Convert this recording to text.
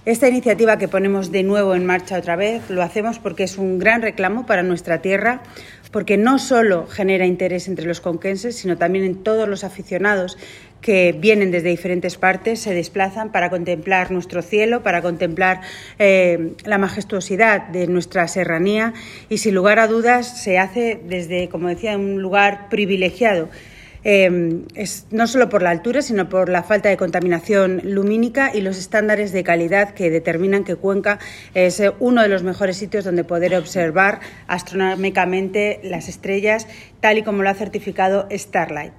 Esta iniciativa que ponemos de nuevo en marcha otra vez lo hacemos porque es un gran reclamo para nuestra tierra, porque no solo genera interés entre los conquenses, sino también en todos los aficionados que vienen desde diferentes partes, se desplazan para contemplar nuestro cielo, para contemplar la majestuosidad de nuestra serranía y, sin lugar a dudas, se hace desde, como decía, un lugar privilegiado. No solo por la altura, sino por la falta de contaminación lumínica y los estándares de calidad que determinan que Cuenca es uno de los mejores sitios donde poder observar astronómicamente las estrellas, tal y como lo ha certificado Starlight.